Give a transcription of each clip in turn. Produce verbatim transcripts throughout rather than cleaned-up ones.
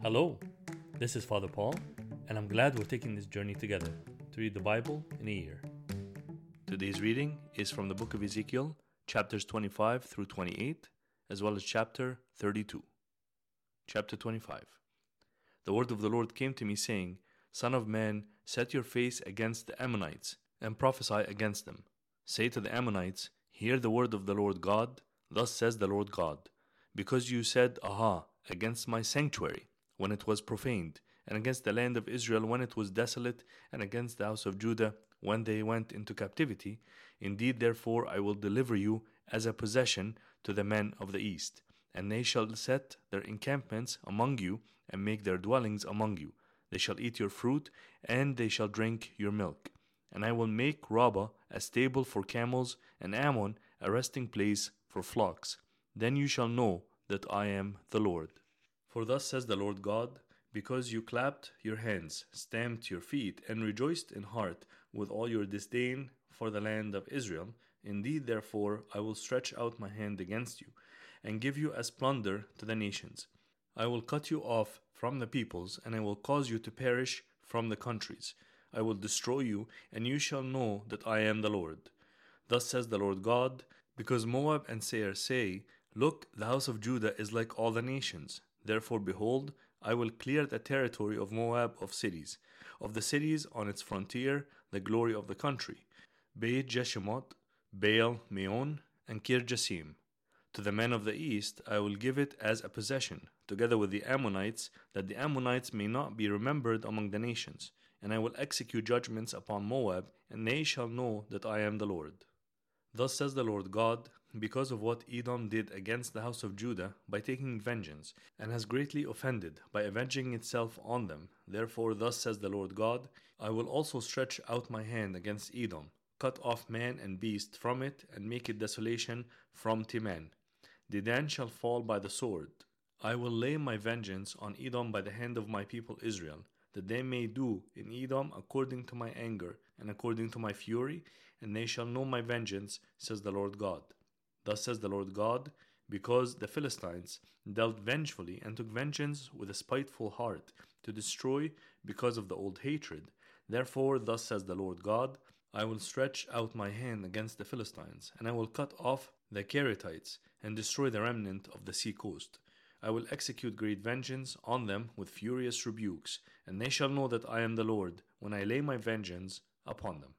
Hello, this is Father Paul, and I'm glad we're taking this journey together to read the Bible in a year. Today's reading is from the book of Ezekiel, chapters twenty-five through twenty-eight, as well as chapter thirty-two. Chapter twenty-five. The word of the Lord came to me, saying, Son of man, set your face against the Ammonites, and prophesy against them. Say to the Ammonites, Hear the word of the Lord God, thus says the Lord God, because you said, Aha, against my sanctuary, when it was profaned, and against the land of Israel when it was desolate, and against the house of Judah when they went into captivity. Indeed, therefore, I will deliver you as a possession to the men of the east, and they shall set their encampments among you, and make their dwellings among you. They shall eat your fruit, and they shall drink your milk. And I will make Rabbah a stable for camels, and Ammon a resting place for flocks. Then you shall know that I am the Lord. For thus says the Lord God, because you clapped your hands, stamped your feet, and rejoiced in heart with all your disdain for the land of Israel, indeed, therefore, I will stretch out my hand against you, and give you as plunder to the nations. I will cut you off from the peoples, and I will cause you to perish from the countries. I will destroy you, and you shall know that I am the Lord. Thus says the Lord God, because Moab and Seir say, Look, the house of Judah is like all the nations. Therefore, behold, I will clear the territory of Moab of cities, of the cities on its frontier, the glory of the country, Beit Jeshimoth, Baal Meon, and Kirjasim. To the men of the east I will give it as a possession, together with the Ammonites, that the Ammonites may not be remembered among the nations. And I will execute judgments upon Moab, and they shall know that I am the Lord. Thus says the Lord God, because of what Edom did against the house of Judah by taking vengeance, and has greatly offended by avenging itself on them. Therefore thus says the Lord God, I will also stretch out my hand against Edom, cut off man and beast from it, and make it desolation from Teman. Dedan shall fall by the sword. I will lay my vengeance on Edom by the hand of my people Israel, that they may do in Edom according to my anger and according to my fury, and they shall know my vengeance, says the Lord God. Thus says the Lord God, because the Philistines dealt vengefully and took vengeance with a spiteful heart to destroy because of the old hatred. Therefore, thus says the Lord God, I will stretch out my hand against the Philistines, and I will cut off the Kerethites and destroy the remnant of the sea coast. I will execute great vengeance on them with furious rebukes, and they shall know that I am the Lord when I lay my vengeance upon them.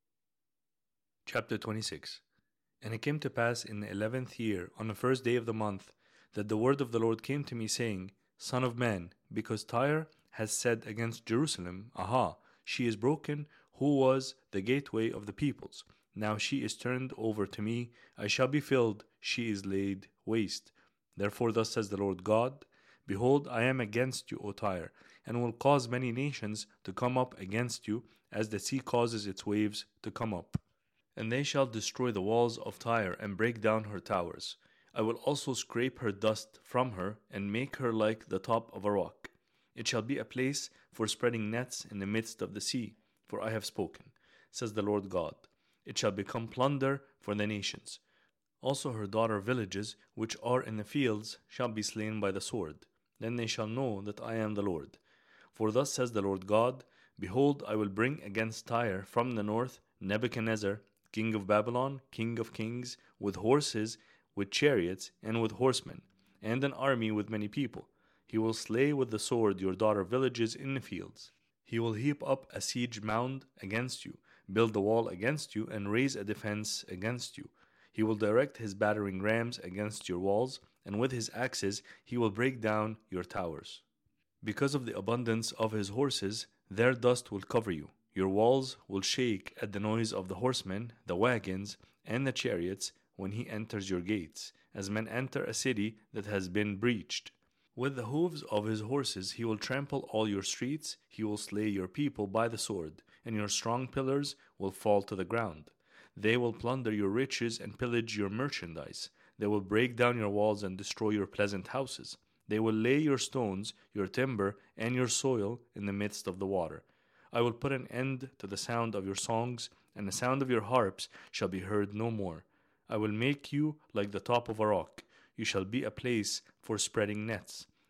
Chapter twenty-six. And it came to pass in the eleventh year, on the first day of the month, that the word of the Lord came to me, saying, Son of man, because Tyre has said against Jerusalem, Aha, she is broken, who was the gateway of the peoples. Now she is turned over to me, I shall be filled, she is laid waste. Therefore thus says the Lord God, Behold, I am against you, O Tyre, and will cause many nations to come up against you, as the sea causes its waves to come up. And they shall destroy the walls of Tyre, and break down her towers. I will also scrape her dust from her, and make her like the top of a rock. It shall be a place for spreading nets in the midst of the sea, for I have spoken, says the Lord God. It shall become plunder for the nations. Also her daughter villages, which are in the fields, shall be slain by the sword. Then they shall know that I am the Lord. For thus says the Lord God, Behold, I will bring against Tyre from the north Nebuchadnezzar, king of Babylon, king of kings, with horses, with chariots, and with horsemen, and an army with many people. He will slay with the sword your daughter villages in the fields. He will heap up a siege mound against you, build a wall against you, and raise a defense against you. He will direct his battering rams against your walls, and with his axes he will break down your towers. Because of the abundance of his horses, their dust will cover you. Your walls will shake at the noise of the horsemen, the wagons, and the chariots when he enters your gates, as men enter a city that has been breached. With the hooves of his horses he will trample all your streets, he will slay your people by the sword, and your strong pillars will fall to the ground. They will plunder your riches and pillage your merchandise. They will break down your walls and destroy your pleasant houses. They will lay your stones, your timber, and your soil in the midst of the water. I will put an end to the sound of your songs, and the sound of your harps shall be heard no more. I will make you like the top of a rock. You shall be a place for spreading nets,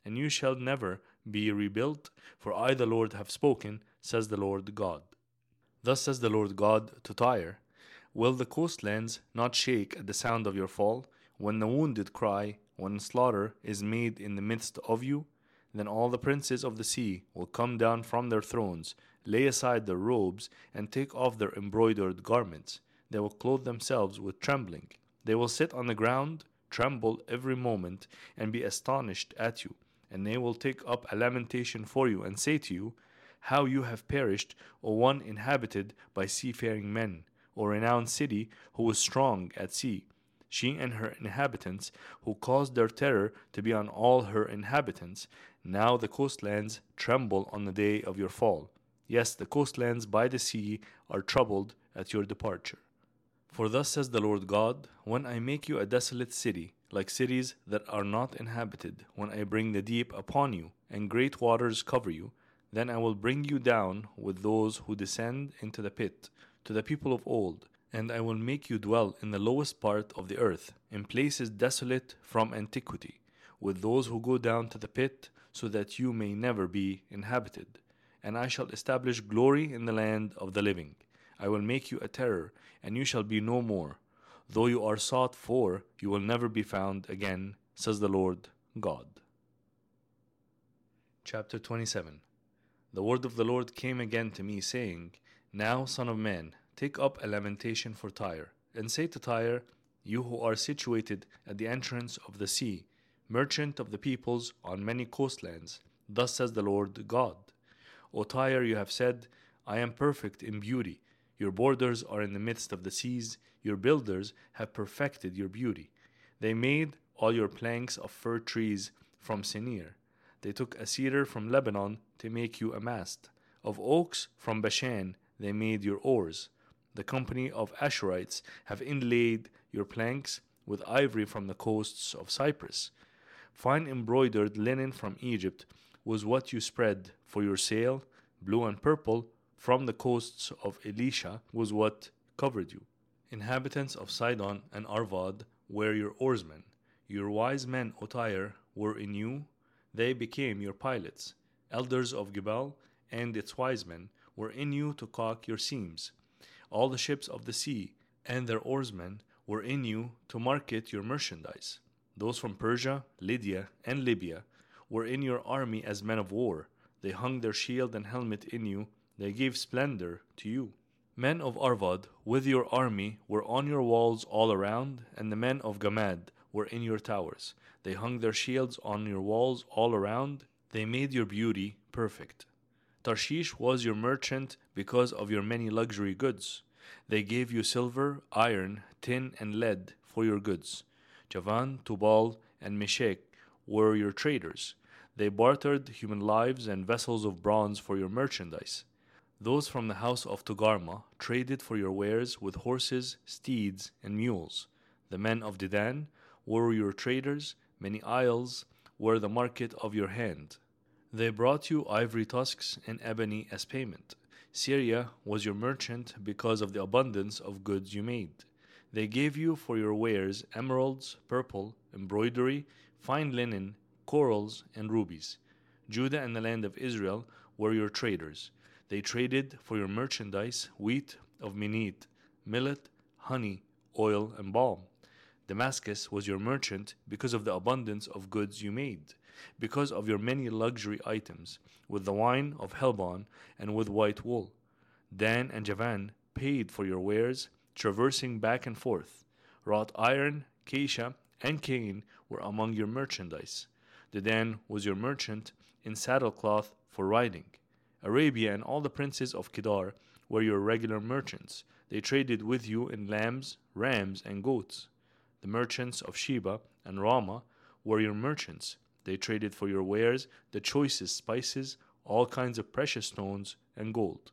and you shall never be rebuilt, for I the Lord have spoken, says the Lord God. Thus says the Lord God to Tyre, will the coastlands not shake at the sound of your fall, when the wounded cry, when slaughter is made in the midst of you? Then all the princes of the sea will come down from their thrones, lay aside their robes, and take off their embroidered garments. They will clothe themselves with trembling. They will sit on the ground, tremble every moment, and be astonished at you. And they will take up a lamentation for you, and say to you, how you have perished, O one inhabited by seafaring men, O renowned city who was strong at sea, she and her inhabitants, who caused their terror to be on all her inhabitants. Now the coastlands tremble on the day of your fall. Yes, the coastlands by the sea are troubled at your departure. For thus says the Lord God, when I make you a desolate city, like cities that are not inhabited, when I bring the deep upon you, and great waters cover you, then I will bring you down with those who descend into the pit, to the people of old, and I will make you dwell in the lowest part of the earth, in places desolate from antiquity, with those who go down to the pit, so that you may never be inhabited. And I shall establish glory in the land of the living. I will make you a terror, and you shall be no more. Though you are sought for, you will never be found again, says the Lord God. Chapter twenty-seven. The word of the Lord came again to me, saying, now, son of man, take up a lamentation for Tyre, and say to Tyre, you who are situated at the entrance of the sea, merchant of the peoples on many coastlands, thus says the Lord God. O Tyre, you have said, I am perfect in beauty. Your borders are in the midst of the seas. Your builders have perfected your beauty. They made all your planks of fir trees from Senir. They took a cedar from Lebanon to make you a mast. Of oaks from Bashan they made your oars. The company of Ashurites have inlaid your planks with ivory from the coasts of Cyprus. Fine embroidered linen from Egypt was what you spread for your sail. Blue and purple from the coasts of Elisha was what covered you. Inhabitants of Sidon and Arvad were your oarsmen. Your wise men, O Tyre, were in you. They became your pilots. Elders of Gebal and its wise men were in you to caulk your seams. All the ships of the sea and their oarsmen were in you to market your merchandise. Those from Persia, Lydia, and Libya were in your army as men of war. They hung their shield and helmet in you. They gave splendor to you. Men of Arvad with your army were on your walls all around, and the men of Gamad were in your towers. They hung their shields on your walls all around. They made your beauty perfect. Tarshish was your merchant because of your many luxury goods. They gave you silver, iron, tin, and lead for your goods. Javan, Tubal, and Meshech were your traders. They bartered human lives and vessels of bronze for your merchandise. Those from the house of Togarma traded for your wares with horses, steeds, and mules. The men of Dedan were your traders. Many isles were the market of your hand. They brought you ivory tusks and ebony as payment. Syria was your merchant because of the abundance of goods you made. They gave you for your wares emeralds, purple, embroidery, fine linen, corals, and rubies. Judah and the land of Israel were your traders. They traded for your merchandise wheat of Minit, millet, honey, oil, and balm. Damascus was your merchant because of the abundance of goods you made, because of your many luxury items, with the wine of Helbon and with white wool. Dan and Javan paid for your wares, traversing back and forth. Wrought iron, acacia, and cane were among your merchandise. Dedan was your merchant in saddlecloth for riding. Arabia and all the princes of Kedar were your regular merchants. They traded with you in lambs, rams, and goats. The merchants of Sheba and Ramah were your merchants. They traded for your wares the choicest spices, all kinds of precious stones, and gold.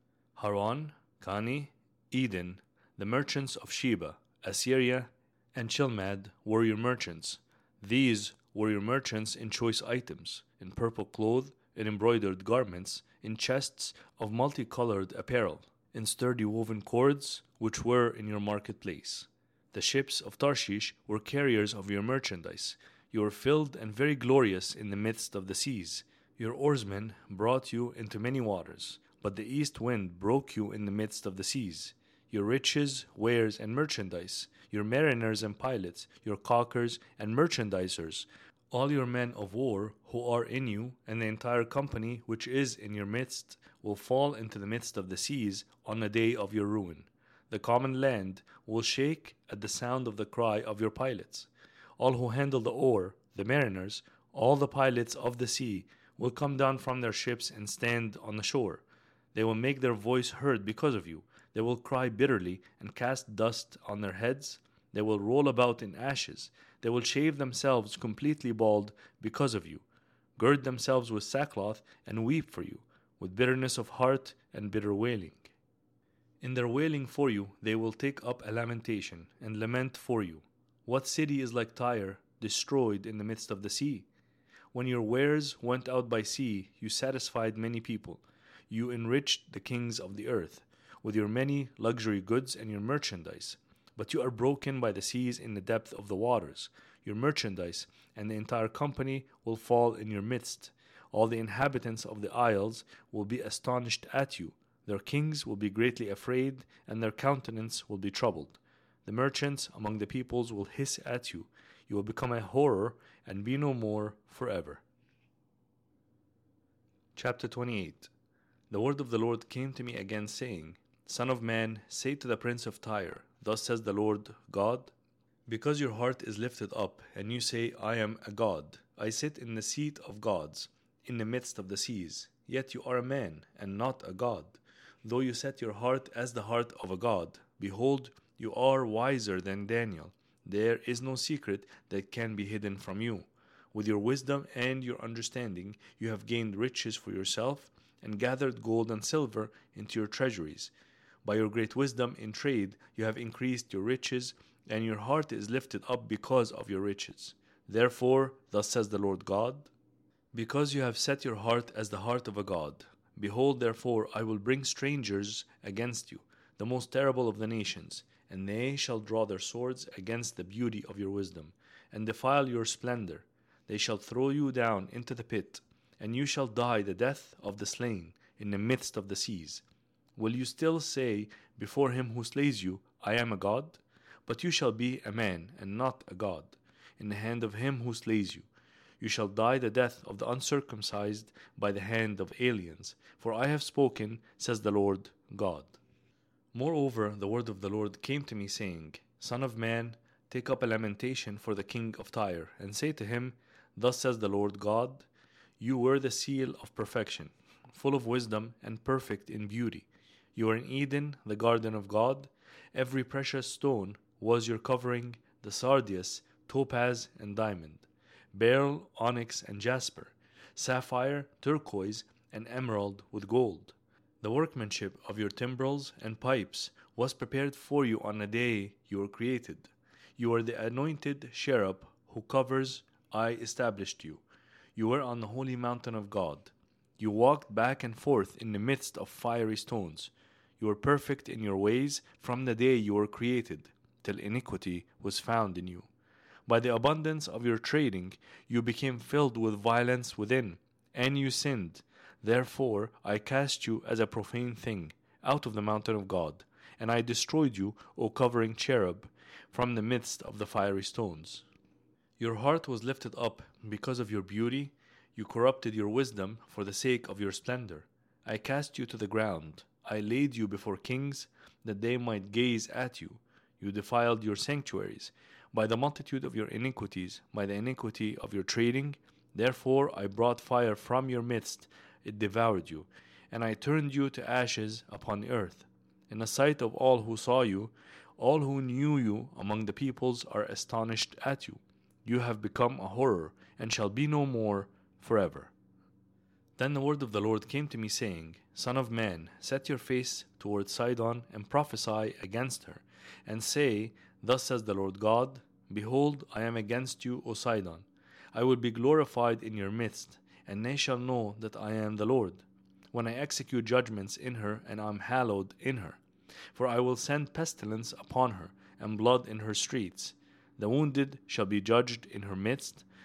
Haran, Kani, Eden, the merchants of Sheba, Assyria, and Chilmad were your merchants. These were your merchants in choice items, in purple cloth, in embroidered garments, in chests of multicolored apparel, in sturdy woven cords, which were in your marketplace. The ships of Tarshish were carriers of your merchandise. You are filled and very glorious in the midst of the seas. Your oarsmen brought you into many waters, but the east wind broke you in the midst of the seas. Your riches, wares, and merchandise, your mariners and pilots, your caulkers and merchandisers, all your men of war who are in you, and the entire company which is in your midst, will fall into the midst of the seas on the day of your ruin. The common land will shake at the sound of the cry of your pilots. All who handle the oar, the mariners, all the pilots of the sea, will come down from their ships and stand on the shore. They will make their voice heard because of you. They will cry bitterly and cast dust on their heads. They will roll about in ashes. They will shave themselves completely bald because of you, gird themselves with sackcloth and weep for you, with bitterness of heart and bitter wailing. In their wailing for you, they will take up a lamentation and lament for you. What city is like Tyre, destroyed in the midst of the sea? When your wares went out by sea, you satisfied many people. You enriched the kings of the earth with your many luxury goods and your merchandise. But you are broken by the seas in the depth of the waters. Your merchandise and the entire company will fall in your midst. All the inhabitants of the isles will be astonished at you. Their kings will be greatly afraid, and their countenance will be troubled. The merchants among the peoples will hiss at you. You will become a horror and be no more forever. Chapter twenty-eight. The word of the Lord came to me again, saying, Son of man, say to the prince of Tyre, Thus says the Lord God, because your heart is lifted up, and you say, I am a god, I sit in the seat of gods, in the midst of the seas, yet you are a man, and not a god. Though you set your heart as the heart of a god, behold, you are wiser than Daniel. There is no secret that can be hidden from you. With your wisdom and your understanding, you have gained riches for yourself, and gathered gold and silver into your treasuries. By your great wisdom in trade, you have increased your riches, and your heart is lifted up because of your riches. Therefore, thus says the Lord God, because you have set your heart as the heart of a god, behold, therefore, I will bring strangers against you, the most terrible of the nations, and they shall draw their swords against the beauty of your wisdom, and defile your splendor. They shall throw you down into the pit, and you shall die the death of the slain in the midst of the seas. Will you still say before him who slays you, I am a god? But you shall be a man, and not a god, in the hand of him who slays you. You shall die the death of the uncircumcised by the hand of aliens. For I have spoken, says the Lord God. Moreover, the word of the Lord came to me, saying, Son of man, take up a lamentation for the king of Tyre, and say to him, Thus says the Lord God, You were the seal of perfection, full of wisdom and perfect in beauty. You are in Eden, the garden of God. Every precious stone was your covering, the sardius, topaz, and diamond, beryl, onyx, and jasper, sapphire, turquoise, and emerald with gold. The workmanship of your timbrels and pipes was prepared for you on the day you were created. You are the anointed cherub who covers, I established you. You were on the holy mountain of God. You walked back and forth in the midst of fiery stones. You were perfect in your ways from the day you were created, till iniquity was found in you. By the abundance of your trading, you became filled with violence within, and you sinned. Therefore I cast you as a profane thing out of the mountain of God, and I destroyed you, O covering cherub, from the midst of the fiery stones. Your heart was lifted up because of your beauty. You corrupted your wisdom for the sake of your splendor. I cast you to the ground. I laid you before kings, that they might gaze at you. You defiled your sanctuaries by the multitude of your iniquities, by the iniquity of your trading. Therefore I brought fire from your midst, it devoured you, and I turned you to ashes upon the earth. In the sight of all who saw you, all who knew you among the peoples are astonished at you. You have become a horror, and shall be no more forever. Then the word of the Lord came to me, saying, Son of man, set your face toward Sidon, and prophesy against her, and say, Thus says the Lord God, Behold, I am against you, O Sidon. I will be glorified in your midst, and they shall know that I am the Lord, when I execute judgments in her, and am hallowed in her. For I will send pestilence upon her, and blood in her streets. The wounded shall be judged in her midst,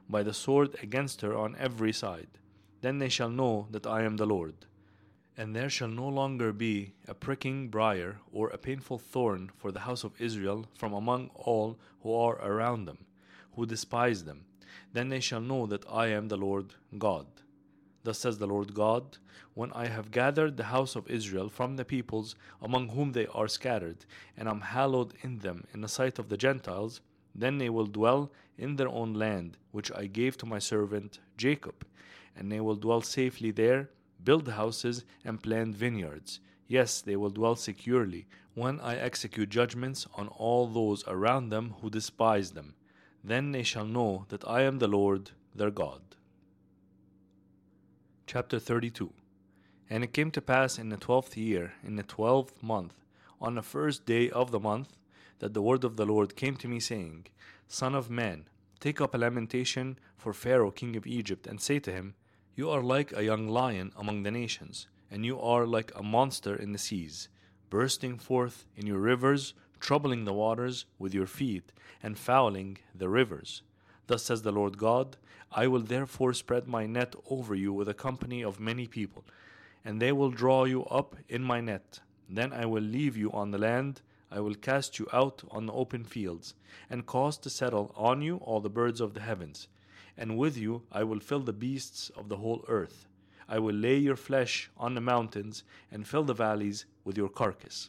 by the sword against her on every side. Then they shall know that I am the Lord. And there shall no longer be a pricking briar or a painful thorn for the house of Israel from among all who are around them, who despise them. Then they shall know that I am the Lord God. Thus says the Lord God, when I have gathered the house of Israel from the peoples among whom they are scattered, and am hallowed in them in the sight of the Gentiles, then they will dwell in their own land, which I gave to my servant Jacob, and they will dwell safely there, build houses, and plant vineyards. Yes, they will dwell securely, when I execute judgments on all those around them who despise them. Then they shall know that I am the Lord their God. Chapter thirty-two. And it came to pass in the twelfth year, in the twelfth month, on the first day of the month, that the word of the Lord came to me, saying, Son of man, take up a lamentation for Pharaoh king of Egypt, and say to him, You are like a young lion among the nations, and you are like a monster in the seas, bursting forth in your rivers, troubling the waters with your feet, and fouling the rivers. Thus says the Lord God, I will therefore spread my net over you with a company of many people, and they will draw you up in my net. Then I will leave you on the land, I will cast you out on the open fields, and cause to settle on you all the birds of the heavens. And with you I will fill the beasts of the whole earth. I will lay your flesh on the mountains, and fill the valleys with your carcass.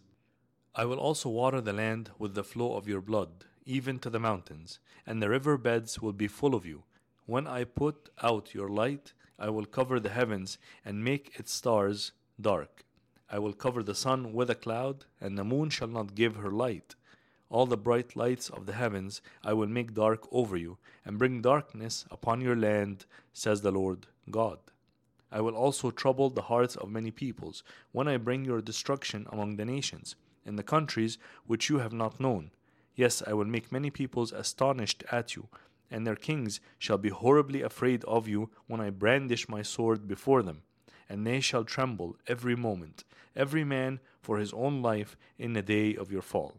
I will also water the land with the flow of your blood, even to the mountains, and the river beds will be full of you. When I put out your light, I will cover the heavens, and make its stars dark. I will cover the sun with a cloud, and the moon shall not give her light. All the bright lights of the heavens I will make dark over you, and bring darkness upon your land, says the Lord God. I will also trouble the hearts of many peoples, when I bring your destruction among the nations, in the countries which you have not known. Yes, I will make many peoples astonished at you, and their kings shall be horribly afraid of you when I brandish my sword before them, and they shall tremble every moment, every man for his own life in the day of your fall.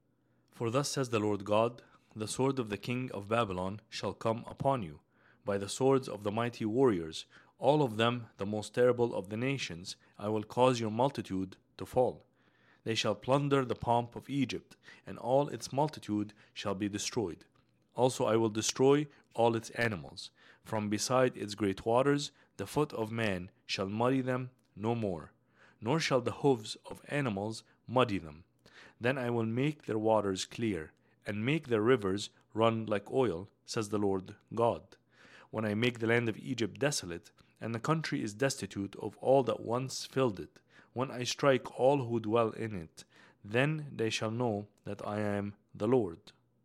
For thus says the Lord God, the sword of the king of Babylon shall come upon you, by the swords of the mighty warriors, all of them the most terrible of the nations. I will cause your multitude to fall. They shall plunder the pomp of Egypt, and all its multitude shall be destroyed. Also I will destroy all its animals. From beside its great waters, the foot of man shall muddy them no more, nor shall the hoofs of animals muddy them. Then I will make their waters clear, and make their rivers run like oil, says the Lord God. When I make the land of Egypt desolate, and the country is destitute of all that once filled it, when I strike all who dwell in it, then they shall know that I am the Lord.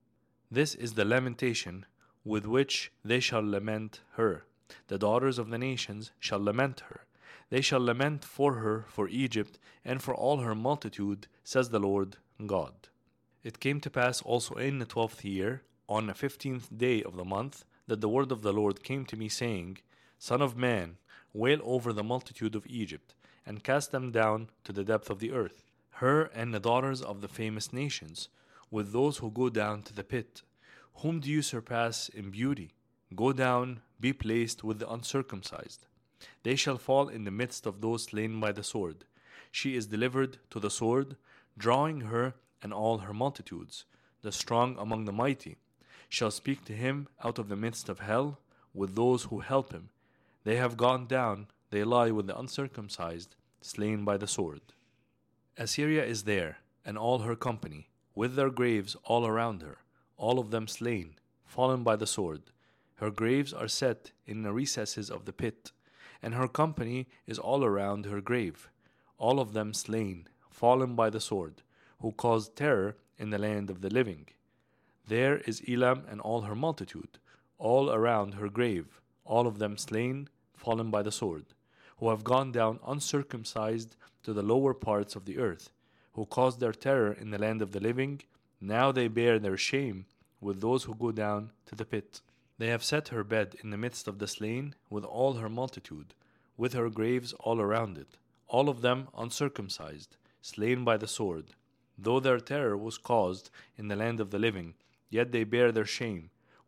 This is the lamentation with which they shall lament her. The daughters of the nations shall lament her. They shall lament for her, for Egypt, and for all her multitude, says the Lord God. It came to pass also in the twelfth year, on the fifteenth day of the month, that the word of the Lord came to me, saying, Son of man, wail over the multitude of Egypt, and cast them down to the depth of the earth, her and the daughters of the famous nations, with those who go down to the pit. Whom do you surpass in beauty? Go down, be placed with the uncircumcised. They shall fall in the midst of those slain by the sword. She is delivered to the sword, drawing her and all her multitudes. The strong among the mighty shall speak to him out of the midst of hell, with those who help him. They have gone down, they lie with the uncircumcised, slain by the sword. Assyria is there, and all her company, with their graves all around her, all of them slain, fallen by the sword. Her graves are set in the recesses of the pit, and her company is all around her grave, all of them slain, fallen by the sword, who caused terror in the land of the living. There is Elam and all her multitude, all around her grave, all of them slain, fallen by the sword, who have gone down uncircumcised to the lower parts of the earth, who caused their terror in the land of the living. Now they bear their shame with those who go down to the pit. They have set her bed in the midst of the slain, with all her multitude, with her graves all around it, all of them uncircumcised, slain by the sword. Though their terror was caused in the land of the living, yet they bear their shame,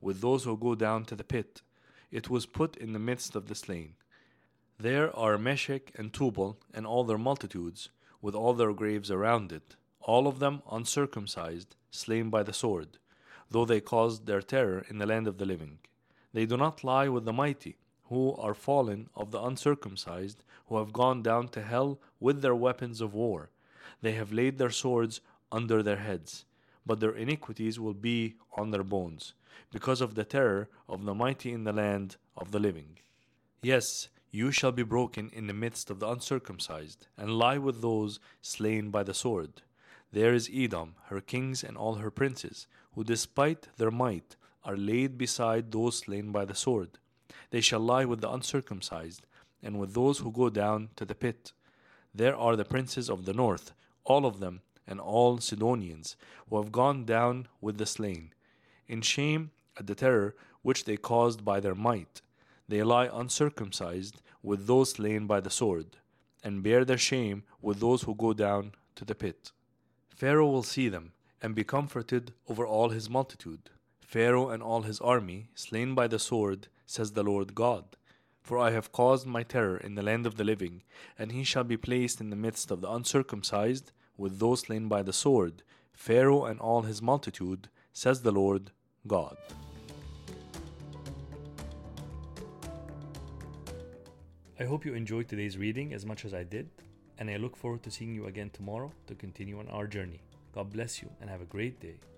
with those who go down to the pit. It was put in the midst of the slain. There are Meshech and Tubal and all their multitudes, with all their graves around it, all of them uncircumcised, slain by the sword, though they caused their terror in the land of the living. They do not lie with the mighty, who are fallen of the uncircumcised, who have gone down to hell with their weapons of war. They have laid their swords under their heads, but their iniquities will be on their bones, because of the terror of the mighty in the land of the living. Yes, you shall be broken in the midst of the uncircumcised, and lie with those slain by the sword. There is Edom, her kings and all her princes, who despite their might are laid beside those slain by the sword. They shall lie with the uncircumcised, and with those who go down to the pit. There are the princes of the north, all of them, and all Sidonians, who have gone down with the slain, in shame at the terror which they caused by their might. They lie uncircumcised with those slain by the sword, and bear their shame with those who go down to the pit. Pharaoh will see them, and be comforted over all his multitude. Pharaoh and all his army, slain by the sword, says the Lord God. For I have caused my terror in the land of the living, and he shall be placed in the midst of the uncircumcised, with those slain by the sword, Pharaoh and all his multitude, says the Lord God. I hope you enjoyed today's reading as much as I did, and I look forward to seeing you again tomorrow to continue on our journey. God bless you and have a great day.